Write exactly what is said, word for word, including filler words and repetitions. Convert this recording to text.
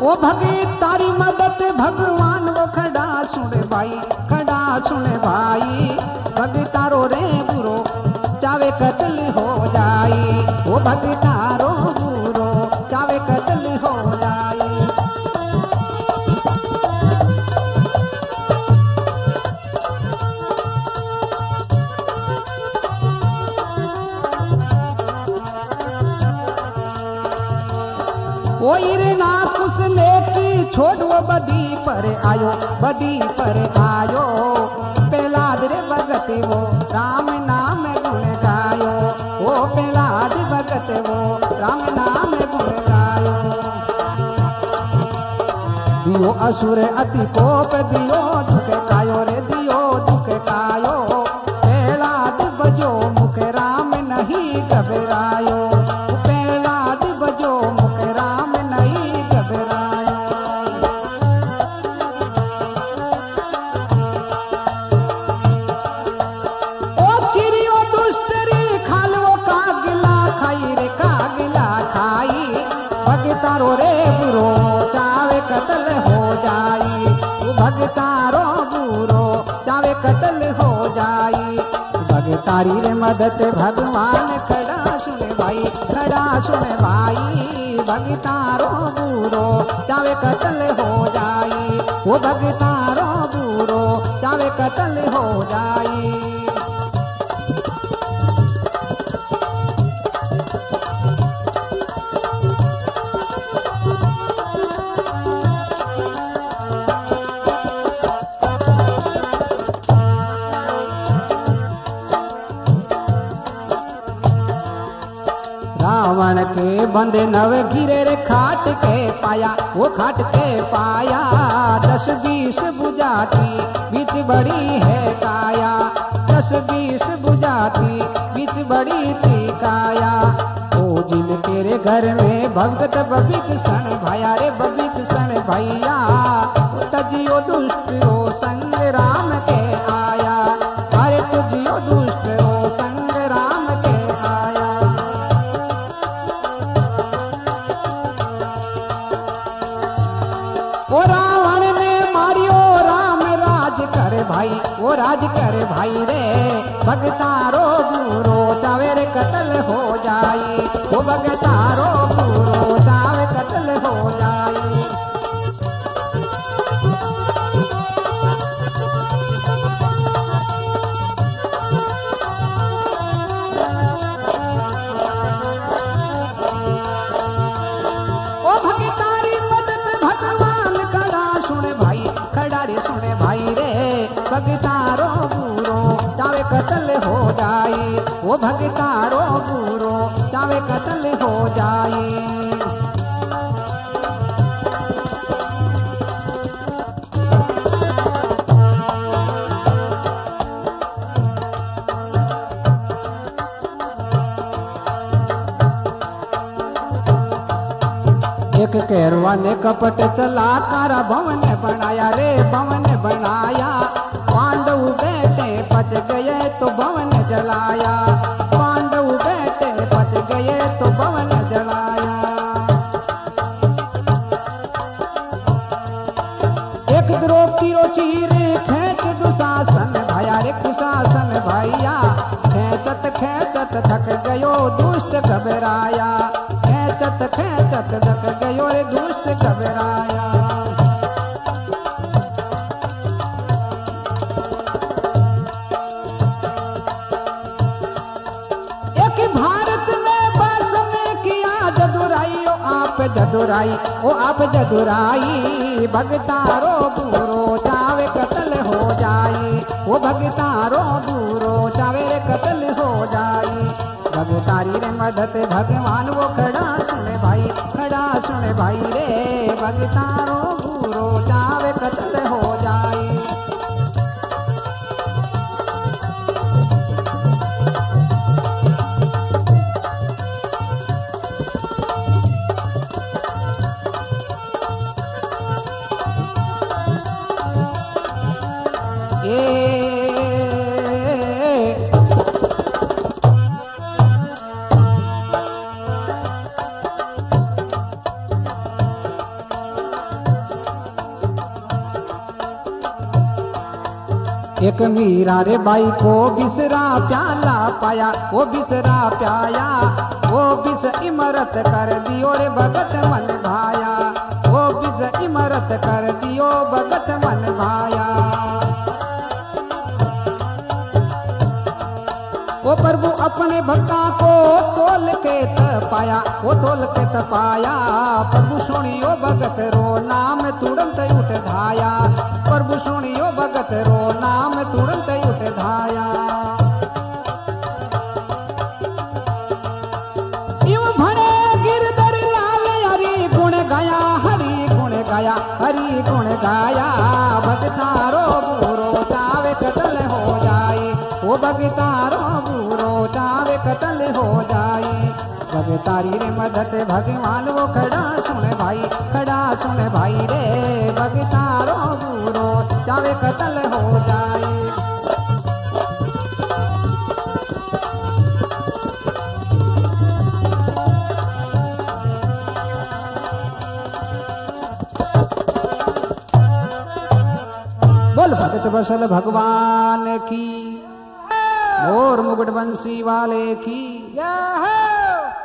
ओ भगे तारी मदद भगवान वो खड़ा सुने भाई, खड़ा सुने भाई। भग तारो रे बुरो चावे कत्ल हो जाई, ओ भग तारो बुरो चावे कत्ल हो जाई। ओ रे ना कुछ लेकी छोड़ वो बदी पर आयो, बदी पर आयो। प्रहलाद रे भगत वो राम नाम गुण गायो, ओ प्रहलाद भगत वो राम नाम गुण गायो। दियो असुर अति कोप दियो दुख कायो रे, दियो दुख कायो। प्रहलाद बजो मुख राम नहीं घबरायो, प्रहलाद बजो मुख राम नहीं घबरायो। ओ चिड़ियो दुष्टरी खालो कागला खाई रे, कागला खाई। भगतारो रे बुरो चावे कत्ल हो जाई, भगतारो बुरो चावे कत्ल हो जाई। भगतारी रे मदद भगवान खड़ा सुने भाई, खड़ा सुने भाई। भगतारो बुरो चावे कत्ल हो जाई, वो भगतारो बुरो चावे कत्ल हो जाई। रावण के बंदे नव गिरे रे खाट के पाया, वो खाट के पाया। दस बीस बुझाती बीच बड़ी है काया, दस बीस बुझाती बीच बड़ी थी काया। ओ जिन तेरे घर में भगत बबित सन भाया रे, बबित सन भैया। तजियो दुष्ट ओ संग राम के आया, अरे तुझियो दुष्ट ओ संग राम के आया। ओ रावण ने मारियो राम राज कर भाई, वो राज कर भाई रे। भगतारो बुरो चावे रे कत्ल हो जाई, वो भगतारो बुरो चावे कत्ल हो जाई। ओ भगतारी मदद भगवान खड़ा सुने भाई, खड़ा रे सुने भाई रे। भगतारो बुरो चावे कत्ल हो जाई, वो भगतारो बुरो चावे कत्ल हो जाई। एक कैरवा ने कपट चला कारा भवन बनाया रे, भवन बनाया। पांडव बेटे बच गए तो भवन जलाया, पांडव बेटे बच गए तो भवन जलाया। एक द्रौपदी रो चीर खेच दुशासन भाया रे, कुशासन भैया। खेचत खेचत थक गयो दुष्ट घबराया, खेचत खेचत थक गयो रे दुष्ट घबराया। एक भारत में बस में किया जदुराई, ओ आप जदुराई, ओ आप जदुराई। भगतारो बुरो चावे कत्ल हो जाई, वो भगतारो बुरो चावे रे कत्ल हो जाई। भगतारी रे मदद भगवान वो खड़ा सुने भाई, खड़ा सुने भाई रे। भगतारो बुरो चावे कत्ल हो जाई। एक मीरा रे बाई को बिसरा प्याला पाया, वो बिसरा प्याया, वो बिस इमरत कर दियो रे भगत मन भाया, वो बिस इमरत कर दियो भगत मन भाया। वो प्रभु अपने भक्ता को तोल के तपाया, वो तोल के तपाया, प्रभु सुनियो भगत रो नाम तुरंत उठ धाया, प्रभु सुनियो भगत रो नाम तुरंत उठ धाया। यूं भणे गिरधर लाल हरि गुण गाया, हरि गुण गाया, हरि गुण गाया, भगतारो बुरो चावे कतल हो जाए, वो भगतारो बुरो चावे कतल हो जाए। भगतारी रे मदद भगवान वो खड़ा सुन भाई, खड़ा सुन भाई रे, भगतारो बुरो चावे कतल हो जाए। बोल भगत बसल भगवान की, और मुकुट बंसी वाले की जय।